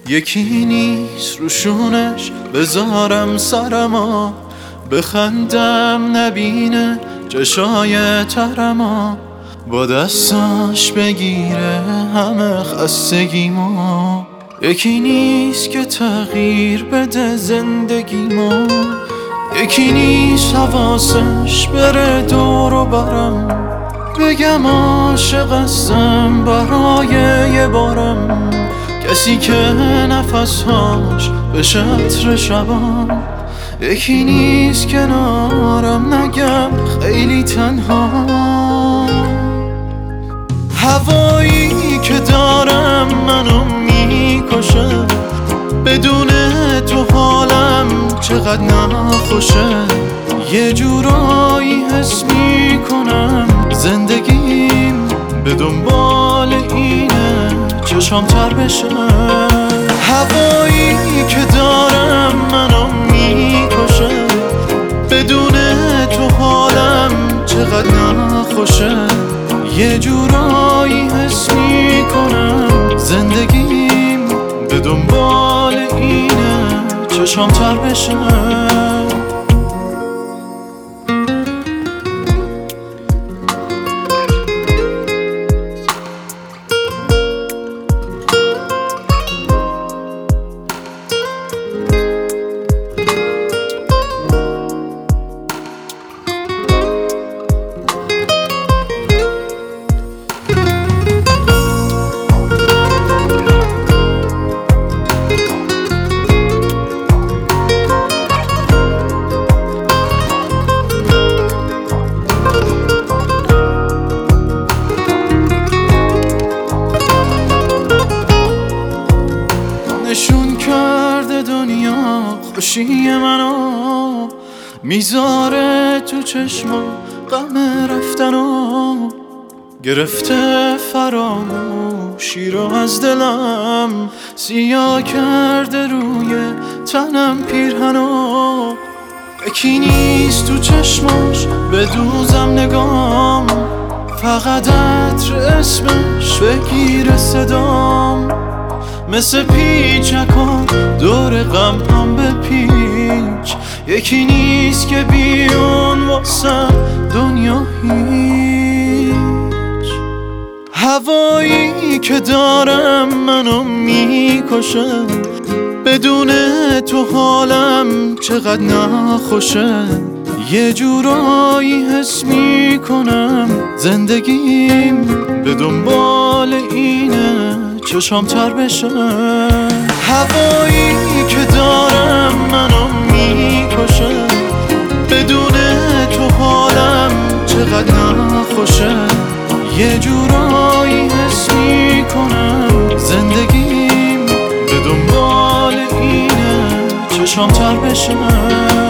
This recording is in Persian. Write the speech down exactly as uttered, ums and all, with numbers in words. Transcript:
یکی نیست روشونش بذارم سرما، بخندم نبینه چشای ترما، با دستاش بگیره همه خستگیمو. یکی نیست که تغییر بده زندگیمو، یکی نیست حواسش بره دور و برم، بگم عاشق هستم برای یه بارم. کسی که نفسهاش به عطر شبام، یکی نیست کنارم نگم خیلی تنها. هوایی که دارم منو میکشه، بدون تو حالم چقدر نخوشه. یه جورایی حس میکنم زندگیم به دنبال اینه چشام تر بشه. هوایی که دارم منو میکشه، بدون تو حالم چقدر نخوشه. یه جورایی حس میکنم زندگیم به دنبال اینه چشام تر بشه. نشون کرده دنیا خوشی منو، میذاره تو چشما غم رفتنو. گرفته فراموشی رو از دلم، سیاه کرده روی تنم پیرهنو. یکی نیست تو چشماش بدوزم نگام، فقط عطر اسمش بگیره صدام. مثل پیچکان دور غم هم به پیچ، یکی نیست که بیون واسم دنیا هیچ. هوایی که دارم منو میکشه، بدون تو حالم چقدر نخوشه. یه جورایی حس میکنم زندگیم به دنبال اینه چشام تر بشه. هوایی که دارم منو میکشه، بدون تو حالم چقدر نخوشه. یه جورایی حس میکنم زندگیم به دنبال اینه چشام تر بشه.